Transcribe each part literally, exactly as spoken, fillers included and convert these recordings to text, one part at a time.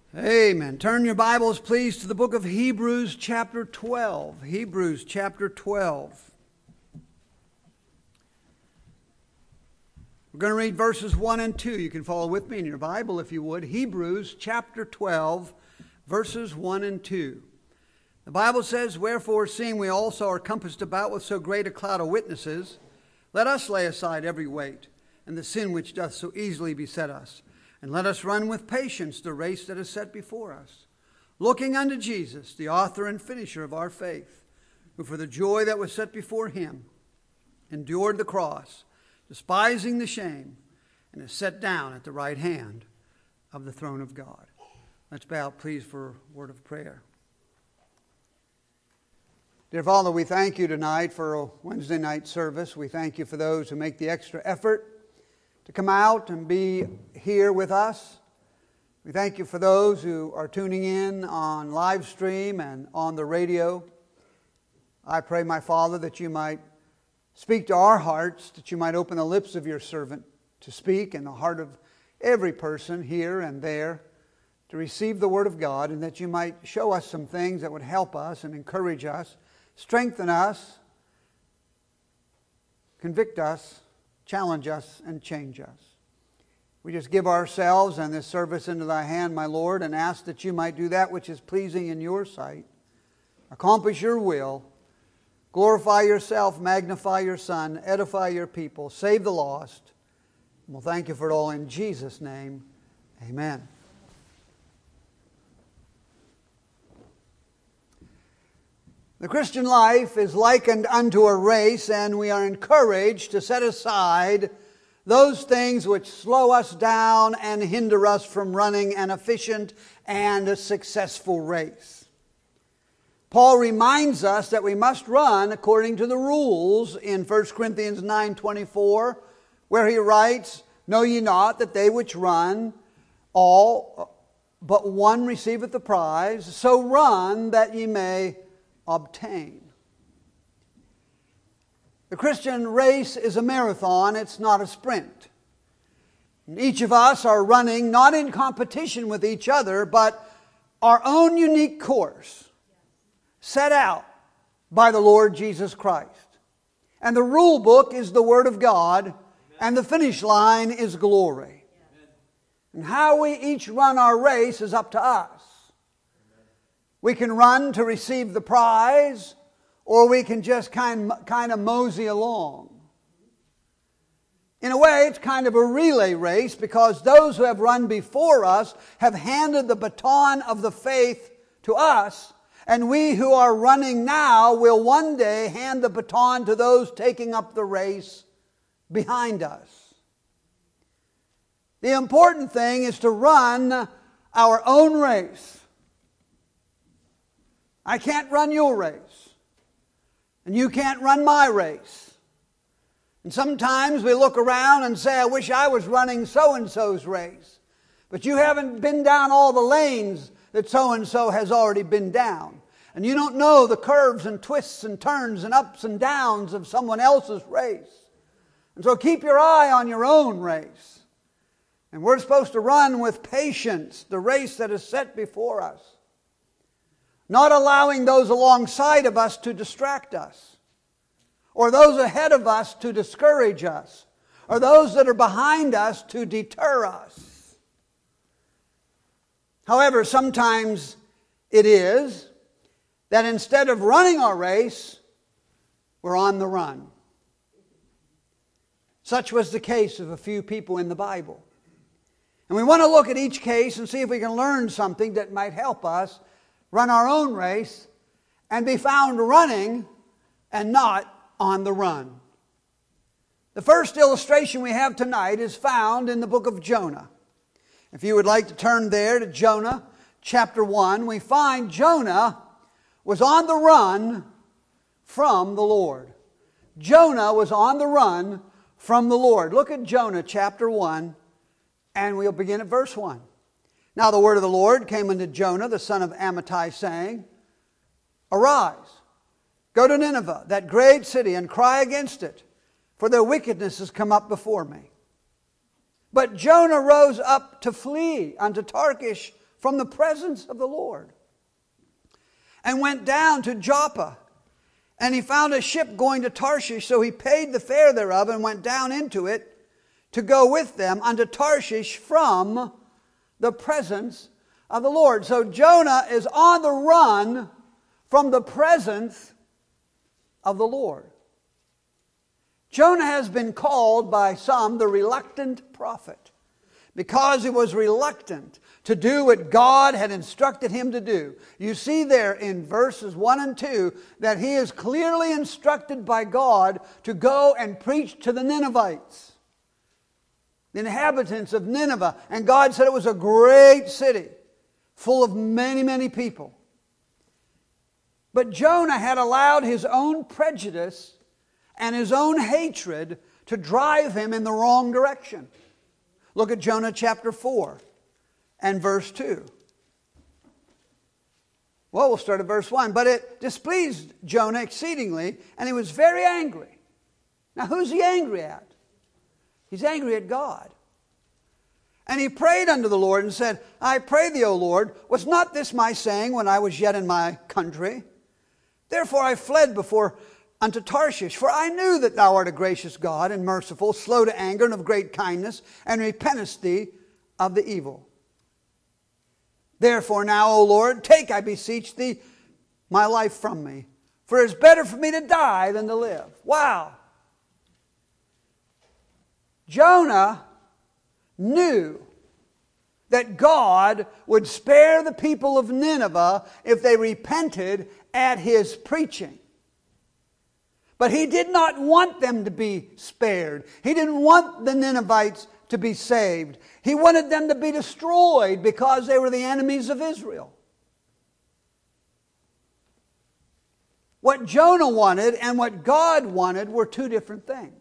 Amen. Turn your Bibles, please, to the book of Hebrews chapter twelve. Hebrews chapter twelve. We're going to read verses one and two. You can follow with me in your Bible if you would. Hebrews chapter twelve, verses one and two. The Bible says, "Wherefore, seeing we also are compassed about with so great a cloud of witnesses, let us lay aside every weight, and the sin which doth so easily beset us. And let us run with patience the race that is set before us, looking unto Jesus, the author and finisher of our faith, who for the joy that was set before him endured the cross, despising the shame, and is set down at the right hand of the throne of God." Let's bow, please, for a word of prayer. Dear Father, we thank you tonight for a Wednesday night service. We thank you for those who make the extra effort to come out and be here with us. We thank you for those who are tuning in on live stream and on the radio. I pray, my Father, that you might speak to our hearts, that you might open the lips of your servant to speak in the heart of every person here and there to receive the Word of God, and that you might show us some things that would help us and encourage us, strengthen us, convict us, challenge us, and change us. We just give ourselves and this service into thy hand, my Lord, and ask that you might do that which is pleasing in your sight. Accomplish your will. Glorify yourself, magnify your Son, edify your people, save the lost. And we'll thank you for it all in Jesus' name. Amen. The Christian life is likened unto a race, and we are encouraged to set aside those things which slow us down and hinder us from running an efficient and a successful race. Paul reminds us that we must run according to the rules in First Corinthians nine twenty-four, where he writes, "Know ye not that they which run, all but one receiveth the prize? So run that ye may obtain." The Christian race is a marathon, it's not a sprint. And each of us are running not in competition with each other, but our own unique course set out by the Lord Jesus Christ. And the rule book is the Word of God, and the finish line is glory. And how we each run our race is up to us. We can run to receive the prize, or we can just kind, kind of mosey along. In a way, it's kind of a relay race, because those who have run before us have handed the baton of the faith to us, and we who are running now will one day hand the baton to those taking up the race behind us. The important thing is to run our own race. I can't run your race, and you can't run my race. And sometimes we look around and say, "I wish I was running so-and-so's race." But you haven't been down all the lanes that so-and-so has already been down. And you don't know the curves and twists and turns and ups and downs of someone else's race. And so keep your eye on your own race. And we're supposed to run with patience the race that is set before us, not allowing those alongside of us to distract us, or those ahead of us to discourage us, or those that are behind us to deter us. However, sometimes it is that instead of running our race, we're on the run. Such was the case of a few people in the Bible. And we want to look at each case and see if we can learn something that might help us run our own race and be found running and not on the run. The first illustration we have tonight is found in the book of Jonah. If you would like to turn there to Jonah chapter one, we find Jonah was on the run from the Lord. Jonah was on the run from the Lord. Look at Jonah chapter one, and we'll begin at verse one. "Now the word of the Lord came unto Jonah, the son of Amittai, saying, Arise, go to Nineveh, that great city, and cry against it, for their wickedness has come up before me. But Jonah rose up to flee unto Tarshish from the presence of the Lord, and went down to Joppa. And he found a ship going to Tarshish, so he paid the fare thereof and went down into it to go with them unto Tarshish from the presence of the Lord. So Jonah is on the run from the presence of the Lord. Jonah has been called by some the reluctant prophet because he was reluctant to do what God had instructed him to do. You see there in verses one and two that he is clearly instructed by God to go and preach to the Ninevites, the inhabitants of Nineveh. And God said it was a great city, full of many, many people. But Jonah had allowed his own prejudice and his own hatred to drive him in the wrong direction. Look at Jonah chapter four and verse two. Well, we'll start at verse one. But it displeased Jonah exceedingly, and he was very angry. Now, who's he angry at? He's angry at God. And he prayed unto the Lord and said, I pray thee, O Lord, was not this my saying when I was yet in my country? Therefore I fled before unto Tarshish, for I knew that thou art a gracious God and merciful, slow to anger and of great kindness, and repentest thee of the evil. Therefore now, O Lord, take, I beseech thee, my life from me, for it is better for me to die than to live. Wow. Jonah knew that God would spare the people of Nineveh if they repented at his preaching. But he did not want them to be spared. He didn't want the Ninevites to be saved. He wanted them to be destroyed because they were the enemies of Israel. What Jonah wanted and what God wanted were two different things.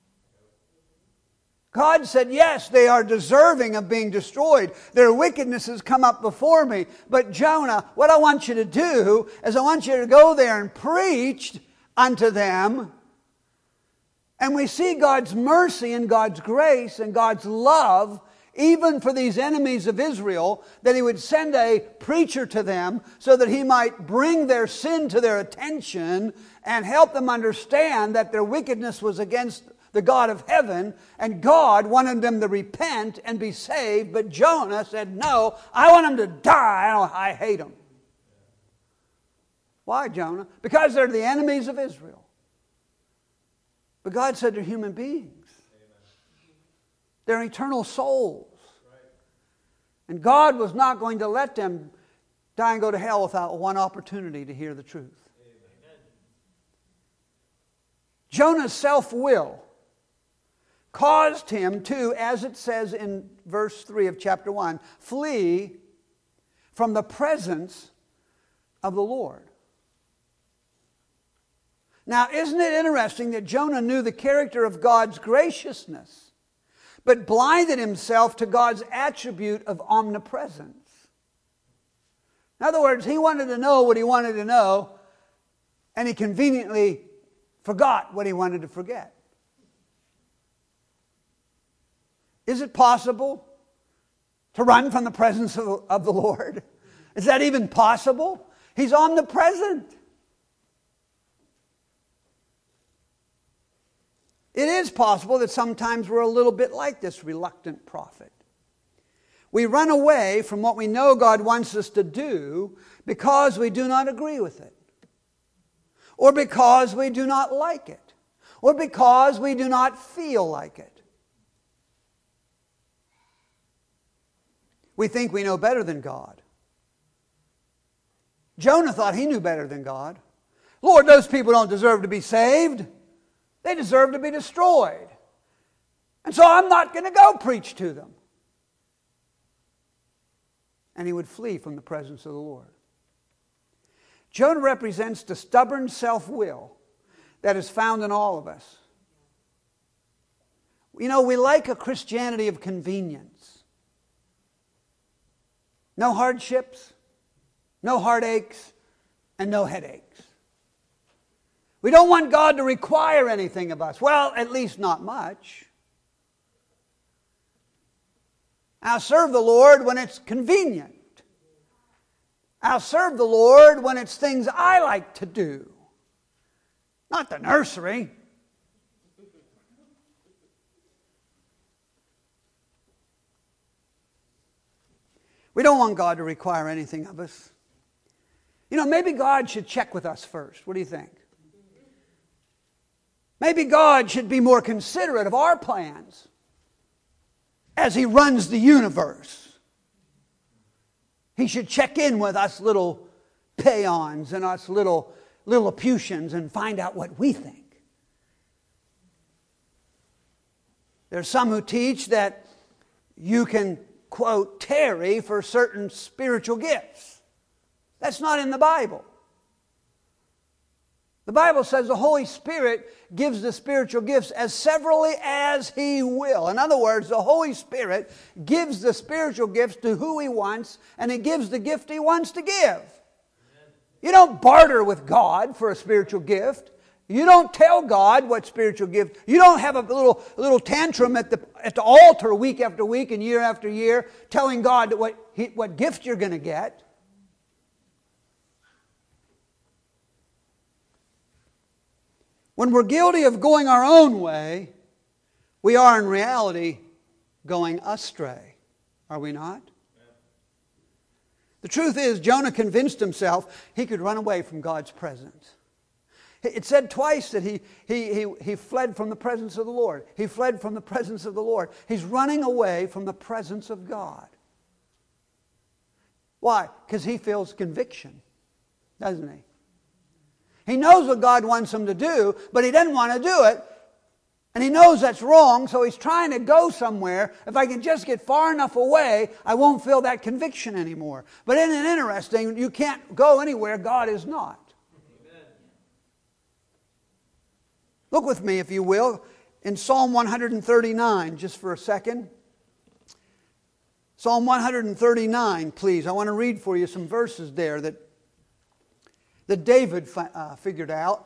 God said, yes, they are deserving of being destroyed. Their wickedness has come up before me. But Jonah, what I want you to do is I want you to go there and preach unto them. And we see God's mercy and God's grace and God's love, even for these enemies of Israel, that he would send a preacher to them so that he might bring their sin to their attention and help them understand that their wickedness was against the God of heaven, and God wanted them to repent and be saved. But Jonah said, no, I want them to die. I hate them. Why, Jonah? Because they're the enemies of Israel. But God said they're human beings. They're eternal souls. And God was not going to let them die and go to hell without one opportunity to hear the truth. Jonah's self-will caused him to, as it says in verse three of chapter one, flee from the presence of the Lord. Now, isn't it interesting that Jonah knew the character of God's graciousness, but blinded himself to God's attribute of omnipresence? In other words, he wanted to know what he wanted to know, and he conveniently forgot what he wanted to forget. Is it possible to run from the presence of, of the Lord? Is that even possible? He's omnipresent. It is possible that sometimes we're a little bit like this reluctant prophet. We run away from what we know God wants us to do because we do not agree with it, or because we do not like it, or because we do not feel like it. We think we know better than God. Jonah thought he knew better than God. Lord, those people don't deserve to be saved. They deserve to be destroyed. And so I'm not going to go preach to them. And he would flee from the presence of the Lord. Jonah represents the stubborn self-will that is found in all of us. You know, we like a Christianity of convenience. No hardships, no heartaches, and no headaches. We don't want God to require anything of us. Well, at least not much. Now, serve the Lord when it's convenient. I'll serve the Lord when it's things I like to do, not the nursery. We don't want God to require anything of us. You know, maybe God should check with us first. What do you think? Maybe God should be more considerate of our plans as He runs the universe. He should check in with us little peons and us little Lilliputians and find out what we think. There's some who teach that you can, quote, tarry for certain spiritual gifts. That's not in the Bible. The Bible says the Holy Spirit gives the spiritual gifts as severally as He will. In other words, the Holy Spirit gives the spiritual gifts to who He wants, and He gives the gift He wants to give. You don't barter with God for a spiritual gift. You don't tell God what spiritual gift. You don't have a little, little tantrum at the, at the altar week after week and year after year telling God what, he, what gift you're going to get. When we're guilty of going our own way, we are in reality going astray. Are we not? The truth is, Jonah convinced himself he could run away from God's presence. It said twice that he, he, he, he fled from the presence of the Lord. He fled from the presence of the Lord. He's running away from the presence of God. Why? Because he feels conviction, doesn't he? He knows what God wants him to do, but he doesn't want to do it. And he knows that's wrong, so he's trying to go somewhere. If I can just get far enough away, I won't feel that conviction anymore. But isn't it interesting? You can't go anywhere God is not. Amen. Look with me, if you will, in Psalm one thirty-nine, just for a second. Psalm one thirty-nine, please. I want to read for you some verses there that, that David uh, figured out.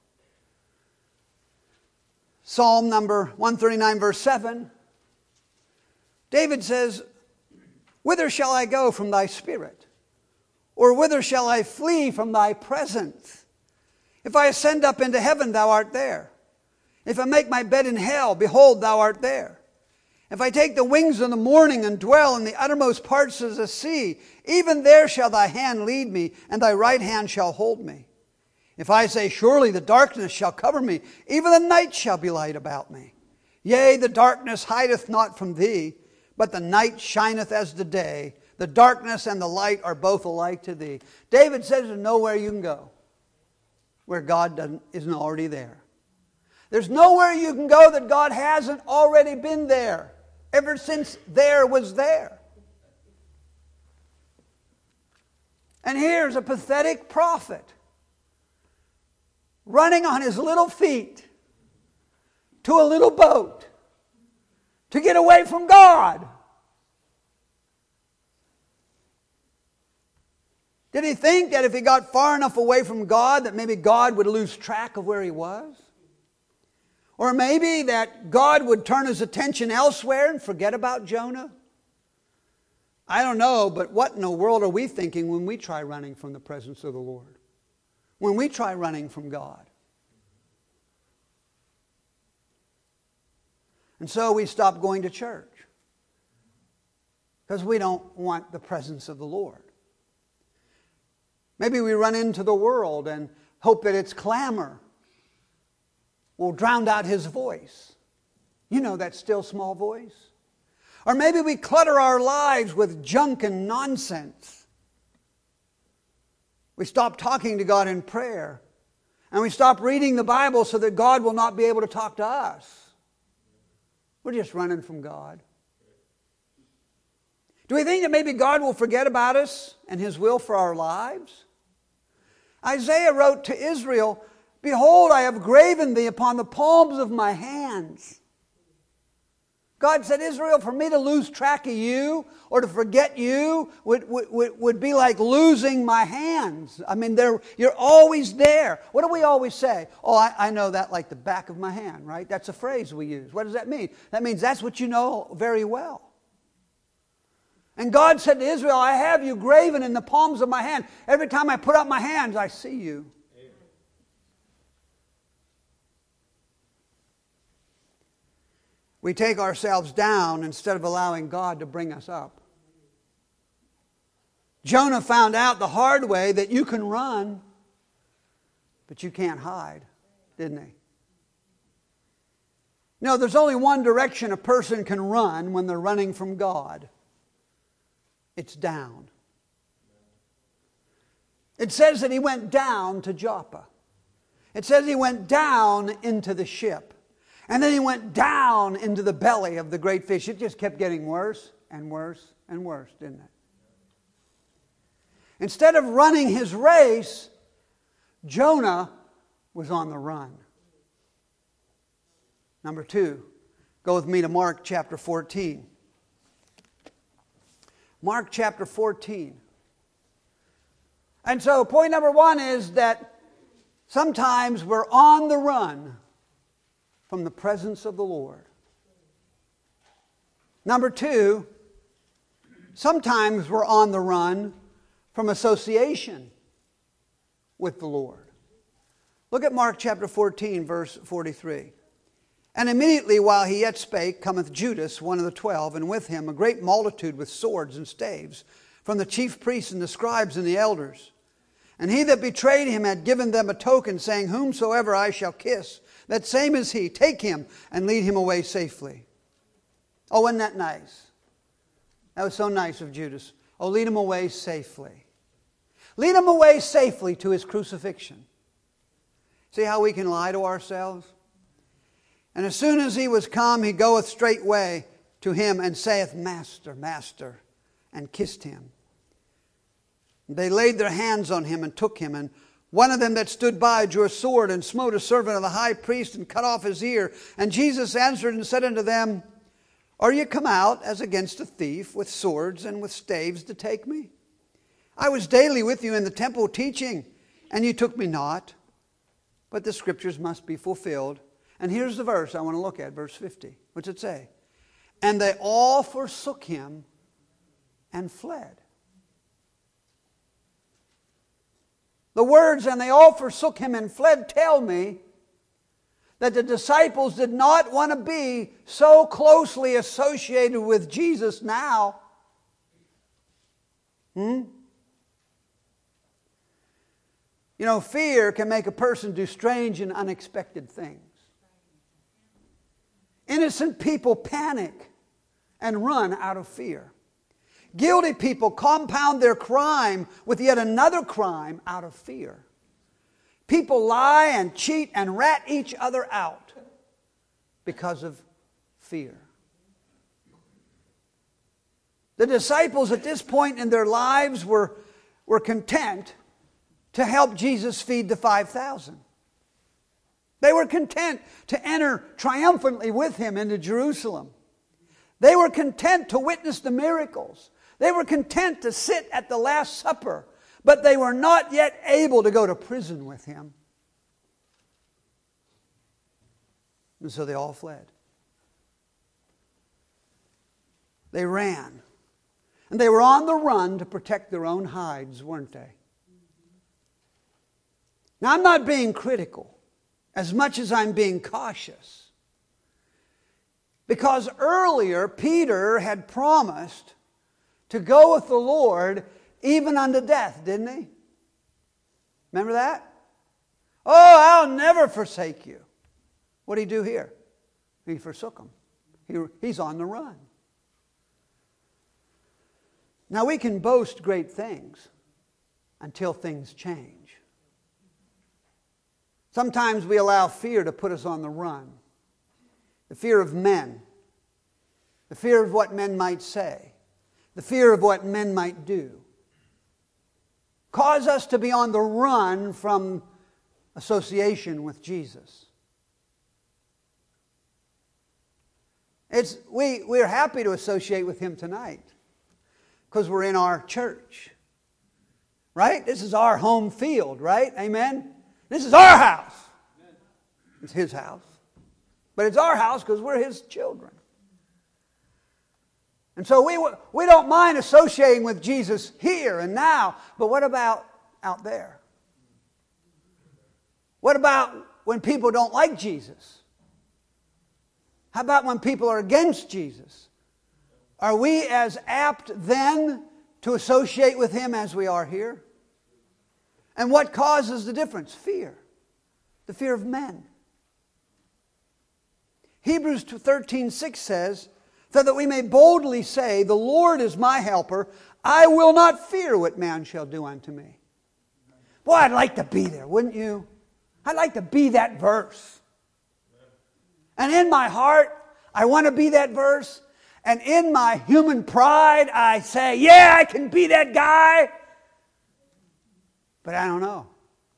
Psalm number one thirty-nine, verse seven. David says, "Whither shall I go from thy spirit? Or whither shall I flee from thy presence? If I ascend up into heaven, thou art there. If I make my bed in hell, behold, thou art there. If I take the wings of the morning and dwell in the uttermost parts of the sea, even there shall thy hand lead me, and thy right hand shall hold me. If I say, surely the darkness shall cover me, even the night shall be light about me. Yea, the darkness hideth not from thee, but the night shineth as the day. The darkness and the light are both alike to thee." David says there's nowhere you can go where God doesn't, isn't already there. There's nowhere you can go that God hasn't already been there, ever since there was there. And here's a pathetic prophet running on his little feet to a little boat to get away from God. Did he think that if he got far enough away from God that maybe God would lose track of where he was? Or maybe that God would turn his attention elsewhere and forget about Jonah? I don't know, but what in the world are we thinking when we try running from the presence of the Lord? When we try running from God. And so we stop going to church because we don't want the presence of the Lord. Maybe we run into the world and hope that its clamor will drown out His voice. You know that still small voice. Or maybe we clutter our lives with junk and nonsense. We stop talking to God in prayer. And we stop reading the Bible so that God will not be able to talk to us. We're just running from God. Do we think that maybe God will forget about us and His will for our lives? Isaiah wrote to Israel, "Behold, I have graven thee upon the palms of my hands." God said, Israel, for me to lose track of you or to forget you would, would, would be like losing my hands. I mean, you're always there. What do we always say? Oh, I, I know that like the back of my hand, right? That's a phrase we use. What does that mean? That means that's what you know very well. And God said to Israel, I have you graven in the palms of my hand. Every time I put up my hands, I see you. Amen. We take ourselves down instead of allowing God to bring us up. Jonah found out the hard way that you can run, but you can't hide, didn't he? No, there's only one direction a person can run when they're running from God. It's down. It says that he went down to Joppa. It says he went down into the ship. And then he went down into the belly of the great fish. It just kept getting worse and worse and worse, didn't it? Instead of running his race, Jonah was on the run. Number two, go with me to Mark chapter fourteen. Mark chapter fourteen. And so point number one is that sometimes we're on the run from the presence of the Lord. Number two, sometimes we're on the run from association with the Lord. Look at Mark chapter fourteen, verse forty-three. And immediately while he yet spake, cometh Judas, one of the twelve, and with him a great multitude with swords and staves, from the chief priests and the scribes and the elders. And he that betrayed him had given them a token, saying, Whomsoever I shall kiss, that same is he. Take him and lead him away safely. Oh, wasn't that nice? That was so nice of Judas. Oh, lead him away safely. Lead him away safely to his crucifixion. See how we can lie to ourselves? And as soon as he was come, he goeth straightway to him and saith, Master, Master, and kissed him. And they laid their hands on him and took him. And one of them that stood by drew a sword and smote a servant of the high priest and cut off his ear. And Jesus answered and said unto them, Are ye come out as against a thief with swords and with staves to take me? I was daily with you in the temple teaching, and ye took me not. But the scriptures must be fulfilled. And here's the verse I want to look at, verse fifty. What's it say? And they all forsook him and fled. The words, and they all forsook him and fled, tell me that the disciples did not want to be so closely associated with Jesus now. Hmm? You know, fear can make a person do strange and unexpected things. Innocent people panic and run out of fear. Guilty people compound their crime with yet another crime out of fear. People lie and cheat and rat each other out because of fear. The disciples at this point in their lives were, were content to help Jesus feed the five thousand. They were content to enter triumphantly with him into Jerusalem. They were content to witness the miracles. They were content to sit at the Last Supper, but they were not yet able to go to prison with him. And so they all fled. They ran. And they were on the run to protect their own hides, weren't they? Now, I'm not being critical as much as I'm being cautious. Because earlier, Peter had promised to go with the Lord even unto death, didn't he? Remember that? Oh, I'll never forsake you. What did he do here? He forsook him. He, he's on the run. Now, we can boast great things until things change. Sometimes we allow fear to put us on the run. The fear of men. The fear of what men might say. The fear of what men might do. Cause us to be on the run from association with Jesus. It's, we, we're happy to associate with him tonight because we're in our church. Right? This is our home field, right? Amen? This is our house. It's his house. But it's our house because we're his children. And so we, we don't mind associating with Jesus here and now, but what about out there? What about when people don't like Jesus? How about when people are against Jesus? Are we as apt then to associate with Him as we are here? And what causes the difference? Fear. The fear of men. Hebrews thirteen six says, so that we may boldly say, the Lord is my helper, I will not fear what man shall do unto me. Boy, I'd like to be there, wouldn't you? I'd like to be that verse. And in my heart, I want to be that verse. And in my human pride, I say, yeah, I can be that guy. But I don't know.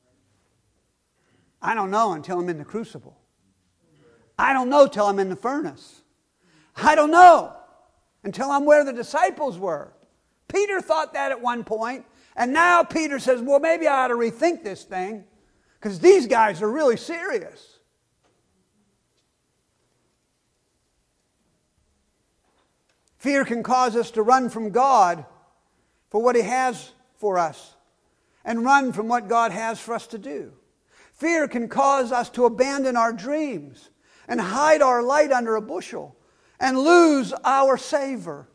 I don't know until I'm in the crucible. I don't know till I'm in the furnace. I don't know until I'm where the disciples were. Peter thought that at one point, and now Peter says, well, maybe I ought to rethink this thing, because these guys are really serious. Fear can cause us to run from God for what He has for us, and run from what God has for us to do. Fear can cause us to abandon our dreams and hide our light under a bushel and lose our savor.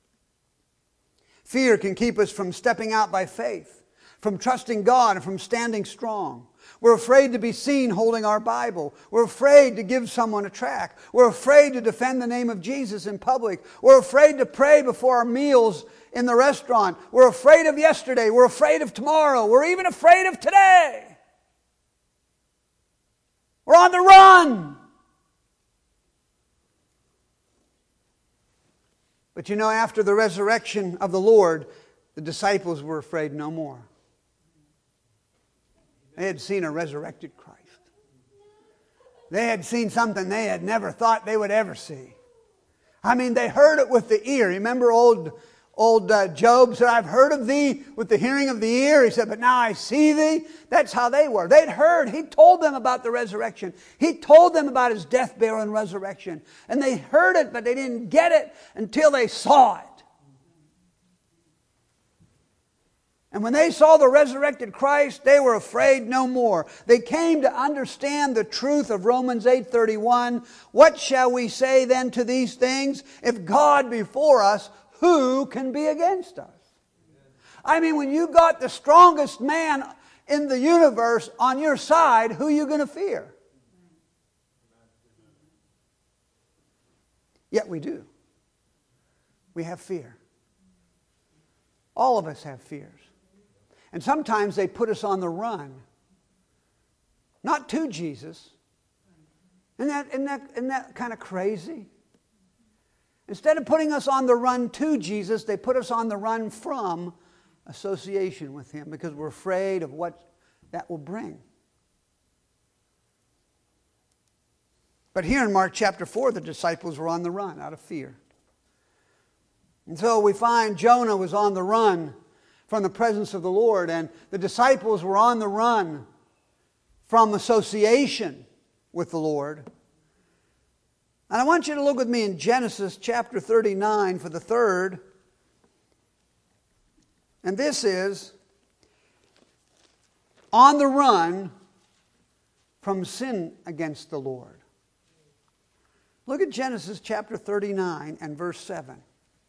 Fear can keep us from stepping out by faith, from trusting God, and from standing strong. We're afraid to be seen holding our Bible. We're afraid to give someone a tract. We're afraid to defend the name of Jesus in public. We're afraid to pray before our meals in the restaurant. We're afraid of yesterday. We're afraid of tomorrow. We're even afraid of today. We're on the run. But you know, after the resurrection of the Lord, the disciples were afraid no more. They had seen a resurrected Christ. They had seen something they had never thought they would ever see. I mean, they heard it with the ear. Remember old, old uh, Job said, I've heard of thee with the hearing of the ear. He said, but now I see thee. That's how they were. They'd heard. He told them about the resurrection. He told them about His death, burial, and resurrection. And they heard it, but they didn't get it until they saw it. And when they saw the resurrected Christ, they were afraid no more. They came to understand the truth of Romans eight thirty-one. What shall we say then to these things? If God be for us, who can be against us? I mean, when you got the strongest man in the universe on your side, who are you going to fear? Yet we do. We have fear. All of us have fears. And sometimes they put us on the run. Not to Jesus. Isn't that, isn't that, isn't that kind of crazy? Instead of putting us on the run to Jesus, they put us on the run from association with Him because we're afraid of what that will bring. But here in Mark chapter four, the disciples were on the run out of fear. And so we find Jonah was on the run from the presence of the Lord, and the disciples were on the run from association with the Lord. And I want you to look with me in Genesis chapter thirty-nine for the third. And this is on the run from sin against the Lord. Look at Genesis chapter thirty-nine and verse seven.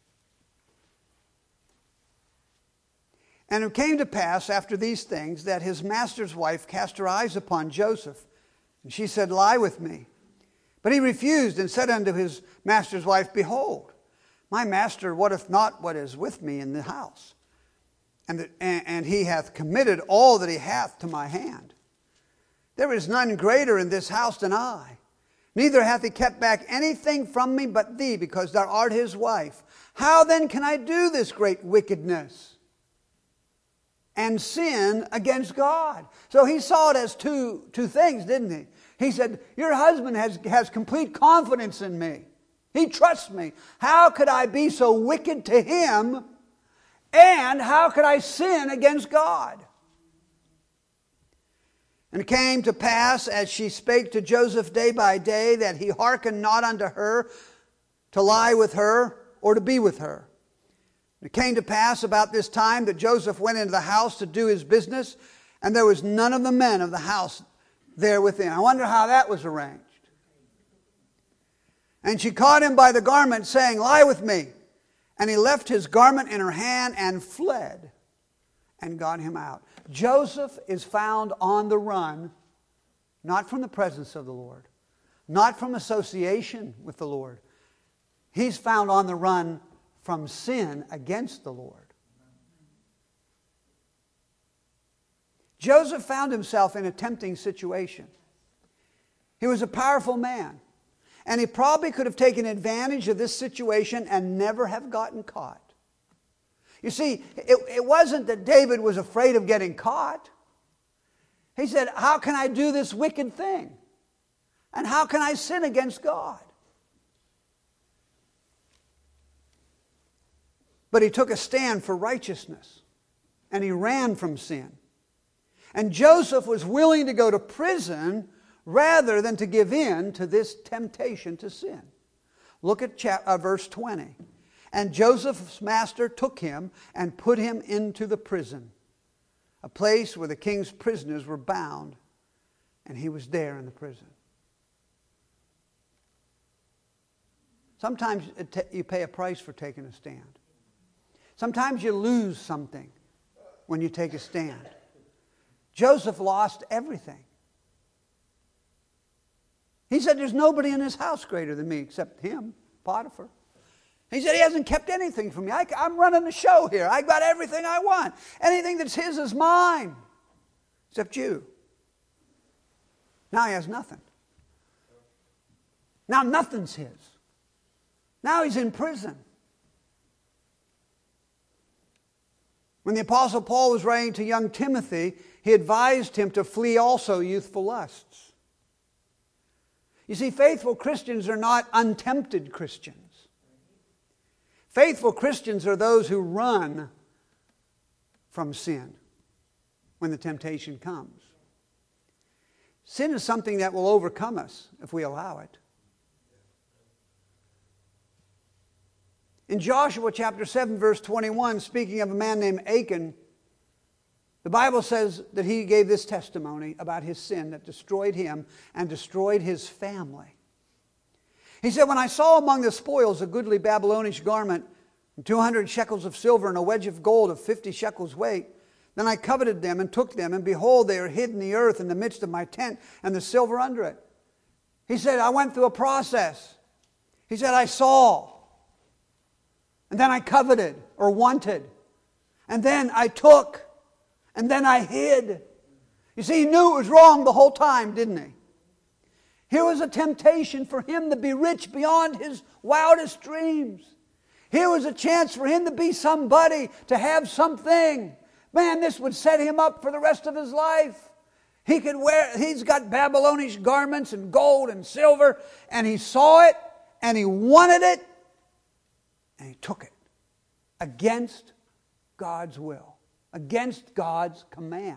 And it came to pass after these things that his master's wife cast her eyes upon Joseph. And she said, lie with me. But he refused and said unto his master's wife, behold, my master wotteth not what is with me in the house. And, the, and, and he hath committed all that he hath to my hand. There is none greater in this house than I. Neither hath he kept back anything from me but thee, because thou art his wife. How then can I do this great wickedness and sin against God? So he saw it as two, two things, didn't he? He said, your husband has, has complete confidence in me. He trusts me. How could I be so wicked to him? And how could I sin against God? And it came to pass, as she spake to Joseph day by day, that he hearkened not unto her to lie with her. or to be with her. It came to pass about this time that Joseph went into the house to do his business, and there was none of the men of the house there within. I wonder how that was arranged. And she caught him by the garment, saying, lie with me. And he left his garment in her hand and fled and got him out. Joseph is found on the run, not from the presence of the Lord, not from association with the Lord. He's found on the run from sin against the Lord. Joseph found himself in a tempting situation. He was a powerful man, and he probably could have taken advantage of this situation and never have gotten caught. You see, it, it wasn't that David was afraid of getting caught. He said, how can I do this wicked thing? And how can I sin against God? But he took a stand for righteousness, and he ran from sin. And Joseph was willing to go to prison rather than to give in to this temptation to sin. Look at chapter, uh, verse twenty. And Joseph's master took him and put him into the prison, a place where the king's prisoners were bound, and he was there in the prison. Sometimes you pay a price for taking a stand. Sometimes you lose something when you take a stand. Joseph lost everything. He said, there's nobody in this house greater than me except him, Potiphar. He said, he hasn't kept anything from me. I, I'm running the show here. I got everything I want. Anything that's his is mine, except you. Now he has nothing. Now nothing's his. Now he's in prison. When the Apostle Paul was writing to young Timothy, he advised him to flee also youthful lusts. You see, faithful Christians are not untempted Christians. Faithful Christians are those who run from sin when the temptation comes. Sin is something that will overcome us if we allow it. In Joshua chapter seven, verse twenty-one, speaking of a man named Achan, the Bible says that he gave this testimony about his sin that destroyed him and destroyed his family. He said, when I saw among the spoils a goodly Babylonish garment, and two hundred shekels of silver, and a wedge of gold of fifty shekels weight, then I coveted them and took them, and behold, they are hid in the earth in the midst of my tent, and the silver under it. He said, I went through a process. He said, I saw. And then I coveted or wanted. And then I took. And then I hid. You see, he knew it was wrong the whole time, didn't he? Here was a temptation for him to be rich beyond his wildest dreams. Here was a chance for him to be somebody, to have something. Man, this would set him up for the rest of his life. He could wear, he's got Babylonish garments and gold and silver, and he saw it, and he wanted it, and he took it against God's will, against God's command.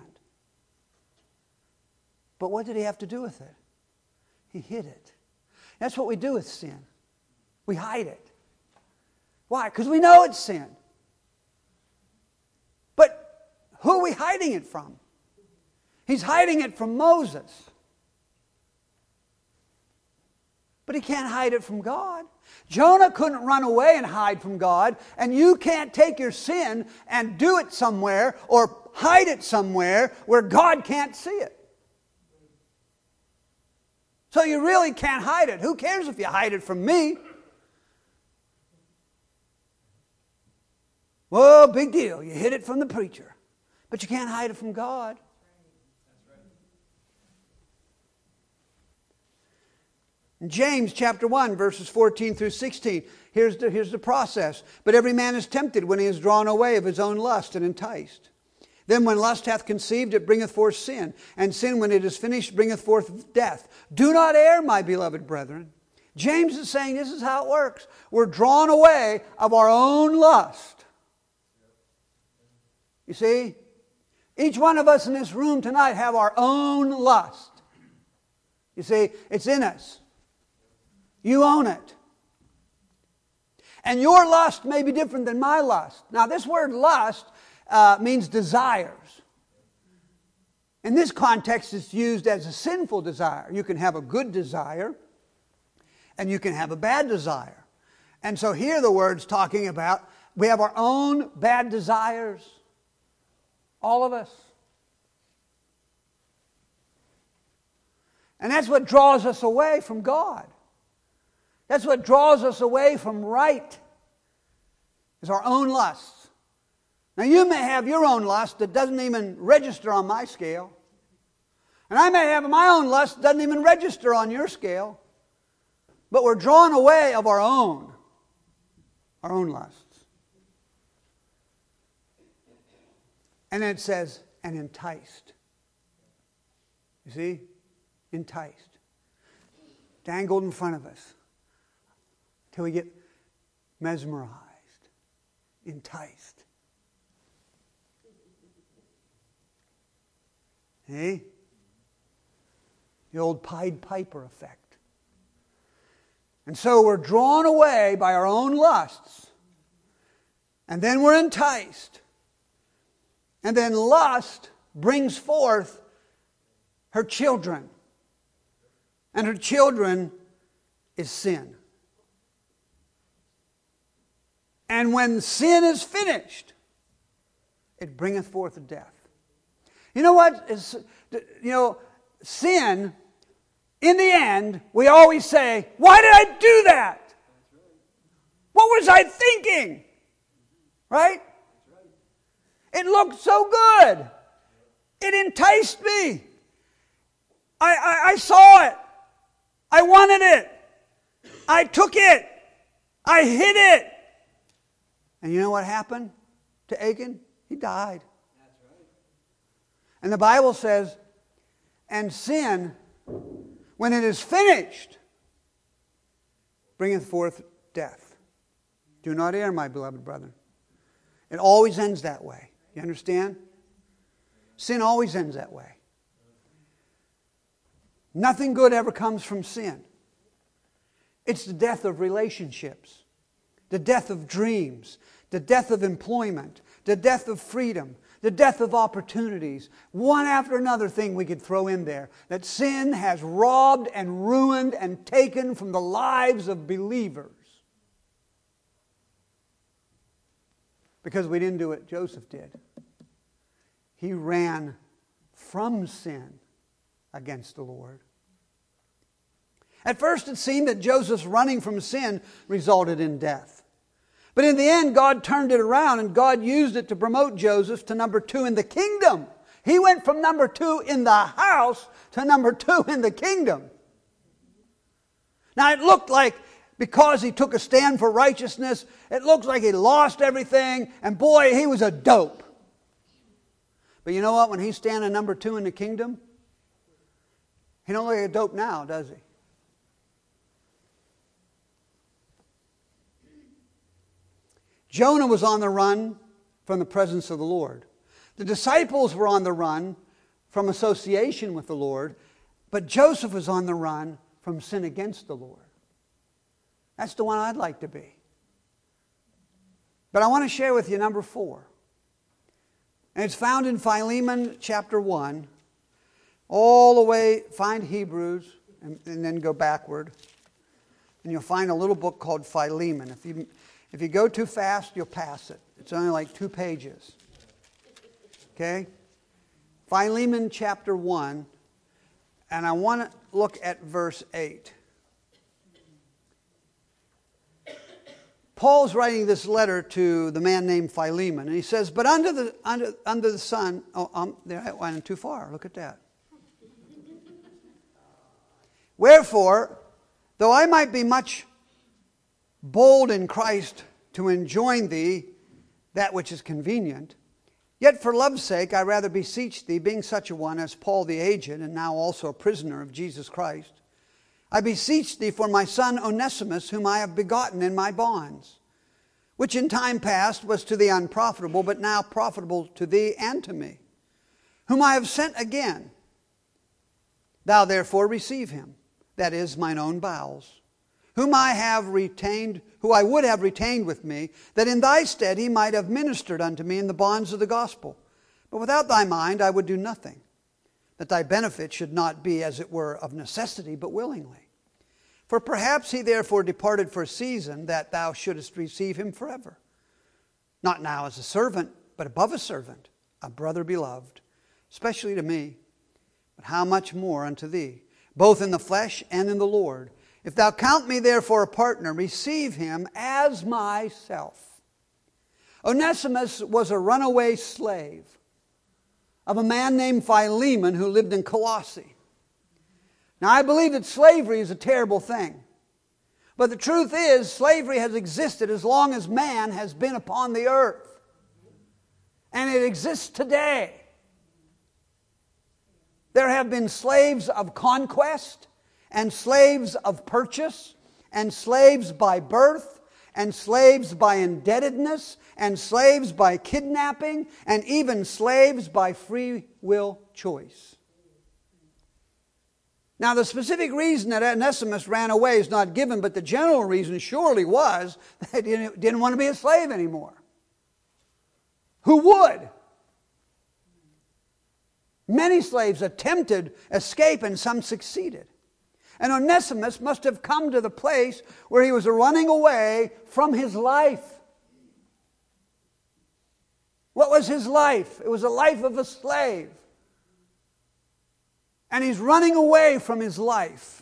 But what did he have to do with it? He hid it. That's what we do with sin. We hide it. Why? Because we know it's sin. But who are we hiding it from? He's hiding it from Moses. But he can't hide it from God. Jonah couldn't run away and hide from God, and you can't take your sin and do it somewhere or hide it somewhere where God can't see it. So you really can't hide it. Who cares if you hide it from me? Well, big deal. You hid it from the preacher. But you can't hide it from God. In James chapter one, verses fourteen through sixteen, here's the, here's the process. But every man is tempted when he is drawn away of his own lust and enticed. Then when lust hath conceived, it bringeth forth sin. And sin, when it is finished, bringeth forth death. Do not err, my beloved brethren. James is saying this is how it works. We're drawn away of our own lust. You see? Each one of us in this room tonight have our own lust. You see? It's in us. You own it. And your lust may be different than my lust. Now, this word lust uh, means desires. In this context, it's used as a sinful desire. You can have a good desire, and you can have a bad desire. And so here the word's talking about we have our own bad desires. All of us. And that's what draws us away from God. That's what draws us away from right, is our own lusts. Now you may have your own lust that doesn't even register on my scale. And I may have my own lust that doesn't even register on your scale. But we're drawn away of our own, our own lusts. And then it says, and enticed. You see? Enticed. Dangled in front of us. Till we get mesmerized. Enticed. Hey? The old Pied Piper effect. And so we're drawn away by our own lusts. And then we're enticed. And then lust brings forth her children. And her children is sin. And when sin is finished, it bringeth forth death. You know what? Is, you know, sin, in the end, we always say, why did I do that? What was I thinking? Right? It looked so good. It enticed me. I, I, I saw it. I wanted it. I took it. I hid it. And you know what happened to Achan? He died. That's right. And the Bible says, and sin, when it is finished, bringeth forth death. Do not err, my beloved brethren. It always ends that way. You understand? Sin always ends that way. Nothing good ever comes from sin. It's the death of relationships, the death of dreams, the death of employment, the death of freedom, the death of opportunities. One after another thing we could throw in there that sin has robbed and ruined and taken from the lives of believers. Because we didn't do what Joseph did. He ran from sin against the Lord. At first it seemed that Joseph's running from sin resulted in death. But in the end, God turned it around and God used it to promote Joseph to number two in the kingdom. He went from number two in the house to number two in the kingdom. Now it looked like because he took a stand for righteousness, it looks like he lost everything, and boy, he was a dope. But you know what? When he's standing number two in the kingdom, he don't look like a dope now, does he? Jonah was on the run from the presence of the Lord. The disciples were on the run from association with the Lord, but Joseph was on the run from sin against the Lord. That's the one I'd like to be. But I want to share with you number four. And it's found in Philemon chapter one. All the way, find Hebrews and, and then go backward. And you'll find a little book called Philemon. If you, if you go too fast, you'll pass it. It's only like two pages. Okay? Philemon chapter one. And I want to look at verse eight. Paul's writing this letter to the man named Philemon, and he says, "But under the under under the sun." Oh, um, there I went too far. Look at that. "Wherefore, though I might be much bold in Christ to enjoin thee that which is convenient, yet for love's sake I rather beseech thee, being such a one as Paul the aged, and now also a prisoner of Jesus Christ, I beseech thee for my son Onesimus, whom I have begotten in my bonds, which in time past was to thee unprofitable, but now profitable to thee and to me, whom I have sent again. Thou therefore receive him, that is, mine own bowels, whom I have retained, who I would have retained with me, that in thy stead he might have ministered unto me in the bonds of the gospel. But without thy mind I would do nothing, that thy benefit should not be, as it were, of necessity, but willingly. For perhaps he therefore departed for a season, that thou shouldest receive him forever. Not now as a servant, but above a servant, a brother beloved, especially to me, but how much more unto thee, both in the flesh and in the Lord. If thou count me therefore a partner, receive him as myself. Onesimus was a runaway slave of a man named Philemon who lived in Colossae. Now, I believe that slavery is a terrible thing. But the truth is, slavery has existed as long as man has been upon the earth. And it exists today. There have been slaves of conquest, and slaves of purchase, and slaves by birth, and slaves by indebtedness, and slaves by kidnapping, and even slaves by free will choice. Now, the specific reason that Onesimus ran away is not given, but the general reason surely was that he didn't, didn't want to be a slave anymore. Who would? Many slaves attempted escape and some succeeded. And Onesimus must have come to the place where he was running away from his life. What was his life? It was a life of a slave. And he's running away from his life.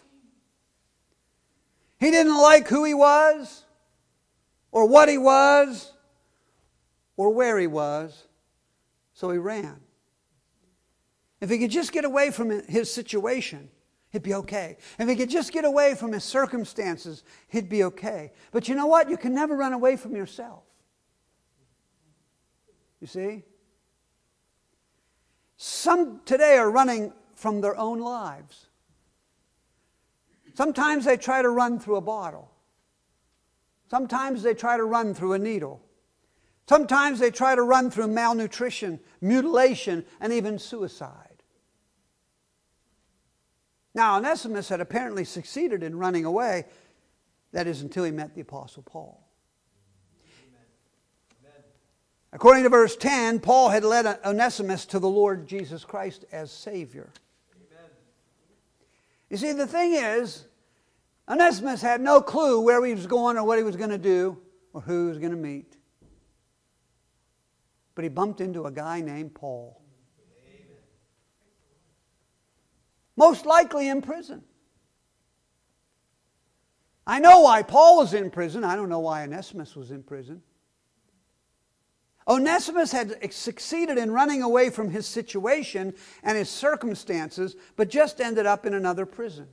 He didn't like who he was, or what he was, or where he was, so he ran. If he could just get away from his situation, he'd be okay. If he could just get away from his circumstances, he'd be okay. But you know what? You can never run away from yourself. You see? Some today are running from their own lives. Sometimes they try to run through a bottle. Sometimes they try to run through a needle. Sometimes they try to run through malnutrition, mutilation, and even suicide. Now, Onesimus had apparently succeeded in running away. That is, until he met the Apostle Paul. Amen. According to verse ten, Paul had led Onesimus to the Lord Jesus Christ as Savior. Amen. You see, the thing is, Onesimus had no clue where he was going or what he was going to do or who he was going to meet. But he bumped into a guy named Paul. Most likely in prison. I know why Paul was in prison. I don't know why Onesimus was in prison. Onesimus had succeeded in running away from his situation and his circumstances, but just ended up in another prison.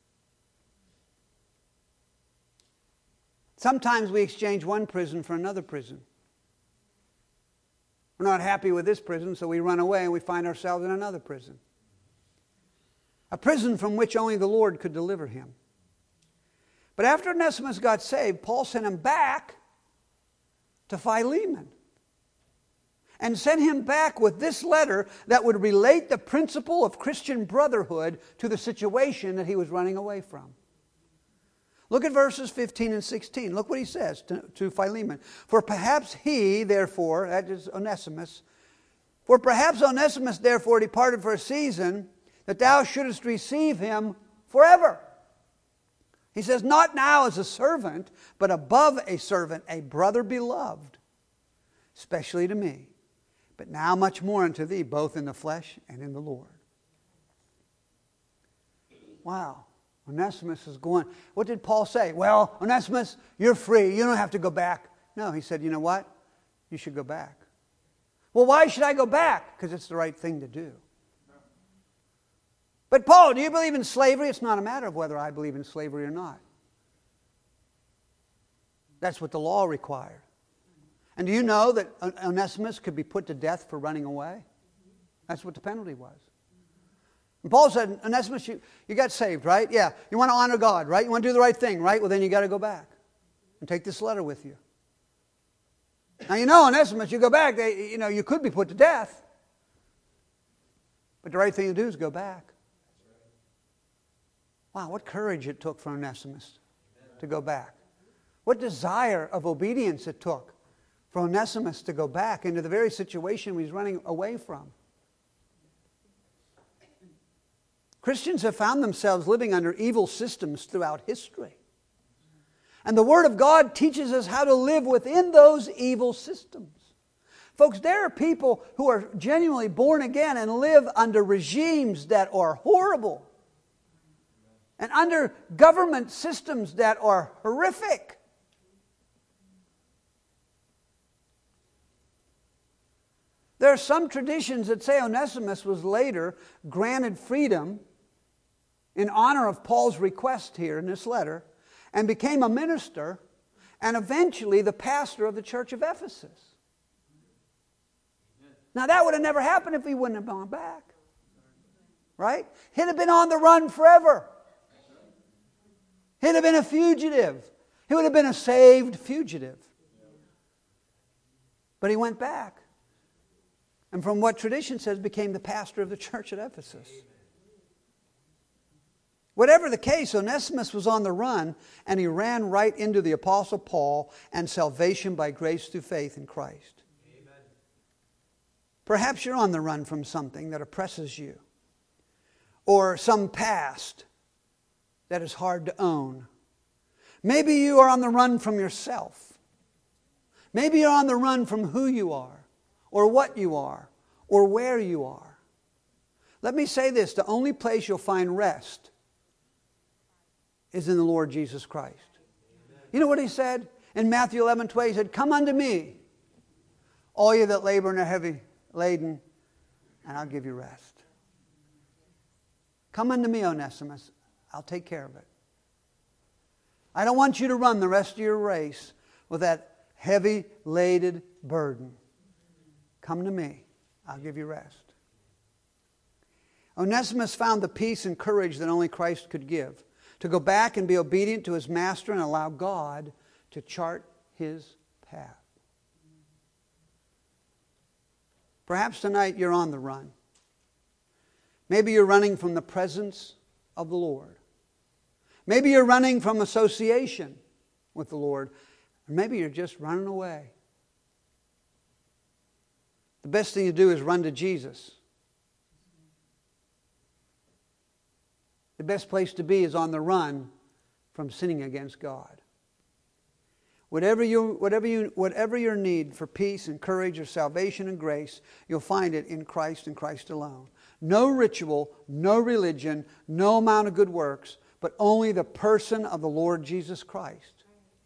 Sometimes we exchange one prison for another prison. We're not happy with this prison, so we run away and we find ourselves in another prison. A prison from which only the Lord could deliver him. But after Onesimus got saved, Paul sent him back to Philemon. And sent him back with this letter that would relate the principle of Christian brotherhood to the situation that he was running away from. Look at verses fifteen and sixteen. Look what he says to, to Philemon. For perhaps he, therefore, that is Onesimus, for perhaps Onesimus, therefore, departed for a season, that thou shouldest receive him forever. He says, not now as a servant, but above a servant, a brother beloved, especially to me, but now much more unto thee, both in the flesh and in the Lord. Wow. Onesimus is going, what did Paul say? Well, Onesimus, you're free. You don't have to go back. No, he said, you know what? You should go back. Well, why should I go back? Because it's the right thing to do. But Paul, do you believe in slavery? It's not a matter of whether I believe in slavery or not. That's what the law required. And do you know that Onesimus could be put to death for running away? That's what the penalty was. And Paul said, Onesimus, you, you got saved, right? Yeah. You want to honor God, right? You want to do the right thing, right? Well, then you got to go back and take this letter with you. Now, you know, Onesimus, you go back, they, you know, you could be put to death. But the right thing to do is go back. Wow, what courage it took for Onesimus to go back. What desire of obedience it took for Onesimus to go back into the very situation he's running away from. Christians have found themselves living under evil systems throughout history. And the Word of God teaches us how to live within those evil systems. Folks, there are people who are genuinely born again and live under regimes that are horrible. And under government systems that are horrific. There are some traditions that say Onesimus was later granted freedom in honor of Paul's request here in this letter, and became a minister and eventually the pastor of the church of Ephesus. Now that would have never happened if he wouldn't have gone back. Right? He'd have been on the run forever. He'd have been a fugitive. He would have been a saved fugitive. But he went back. And from what tradition says, became the pastor of the church at Ephesus. Whatever the case, Onesimus was on the run, and he ran right into the Apostle Paul and salvation by grace through faith in Christ. Amen. Perhaps you're on the run from something that oppresses you, or some past that is hard to own. Maybe you are on the run from yourself. Maybe you're on the run from who you are, or what you are, or where you are. Let me say this, the only place you'll find rest is in the Lord Jesus Christ. Amen. You know what he said? In Matthew eleven twelve, he said, "Come unto me, all you that labor and are heavy laden, and I'll give you rest." Come unto me, Onesimus. I'll take care of it. I don't want you to run the rest of your race with that heavy laden burden. Come to me. I'll give you rest. Onesimus found the peace and courage that only Christ could give, to go back and be obedient to his master and allow God to chart his path. Perhaps tonight you're on the run. Maybe you're running from the presence of the Lord. Maybe you're running from association with the Lord. Or maybe you're just running away. The best thing to do is run to Jesus. The best place to be is on the run from sinning against God. Whatever you, whatever you, whatever your need for peace and courage or salvation and grace, you'll find it in Christ and Christ alone. No ritual, no religion, no amount of good works, but only the person of the Lord Jesus Christ.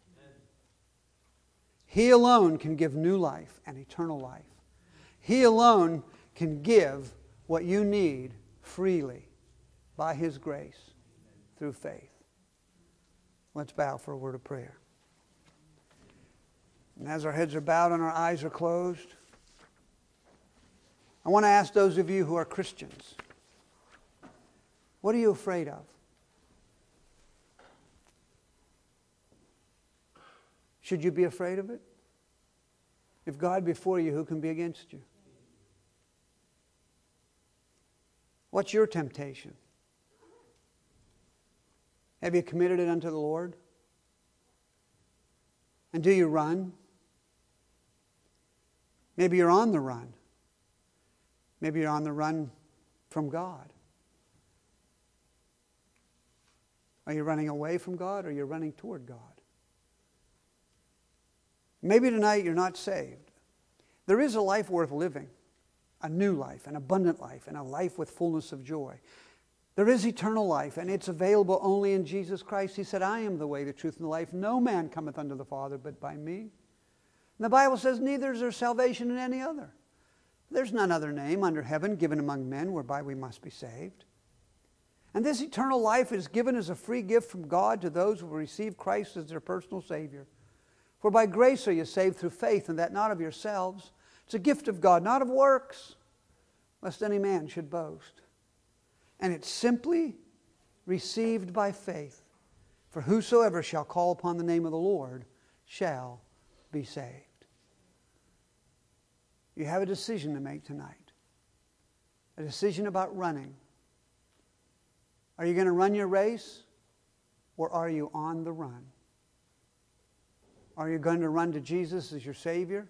He alone can give new life and eternal life. He alone can give what you need freely by His grace through faith. Let's bow for a word of prayer. And as our heads are bowed and our eyes are closed, I want to ask those of you who are Christians, what are you afraid of? Should you be afraid of it? If God be for you, who can be against you? What's your temptation? Have you committed it unto the Lord? And do you run? Maybe you're on the run. Maybe you're on the run from God. Are you running away from God, or are you running toward God? Maybe tonight you're not saved. There is a life worth living, a new life, an abundant life, and a life with fullness of joy. There is eternal life, and it's available only in Jesus Christ. He said, "I am the way, the truth, and the life. No man cometh unto the Father but by me." And the Bible says, "Neither is there salvation in any other. There's none other name under heaven given among men whereby we must be saved." And this eternal life is given as a free gift from God to those who receive Christ as their personal Savior. For by grace are you saved through faith, and that not of yourselves. It's a gift of God, not of works, lest any man should boast. And it's simply received by faith. For whosoever shall call upon the name of the Lord shall be saved. You have a decision to make tonight. A decision about running. Are you going to run your race, or are you on the run? Are you going to run to Jesus as your Savior?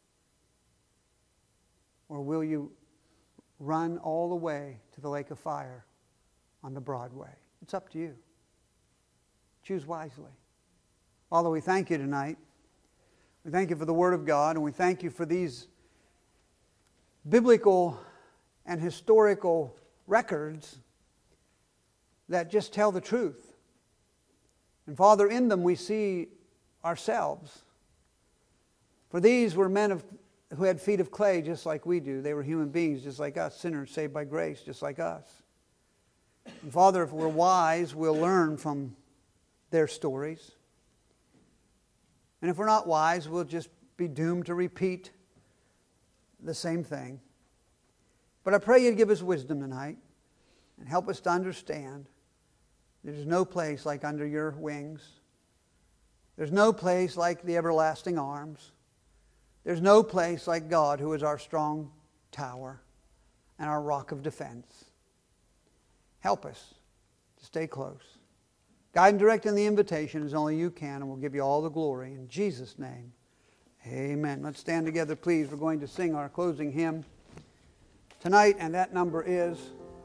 Or will you run all the way to the lake of fire on the Broadway? It's up to you. Choose wisely. Father, we thank you tonight. We thank you for the Word of God, and we thank you for these biblical and historical records that just tell the truth. And Father, in them we see ourselves. For these were men of, who had feet of clay just like we do. They were human beings just like us, sinners saved by grace just like us. And Father, if we're wise, we'll learn from their stories. And if we're not wise, we'll just be doomed to repeat the same thing. But I pray you'd give us wisdom tonight and help us to understand there's no place like under your wings. There's no place like the everlasting arms. There's no place like God, who is our strong tower and our rock of defense. Help us to stay close. Guide and direct in the invitation as only you can, and we'll give you all the glory. In Jesus' name, amen. Let's stand together, please. We're going to sing our closing hymn tonight, and that number is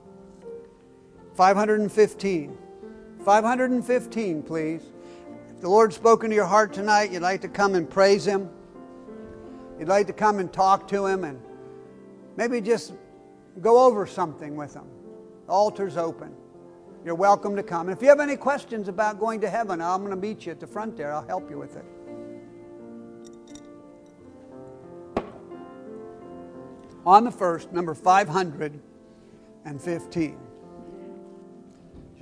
five hundred fifteen. five hundred fifteen, please. If the Lord's spoken to your heart tonight, you'd like to come and praise Him. You'd like to come and talk to Him and maybe just go over something with Him. The altar's open. You're welcome to come. And if you have any questions about going to heaven, I'm going to meet you at the front there. I'll help you with it. On the first, number five hundred fifteen.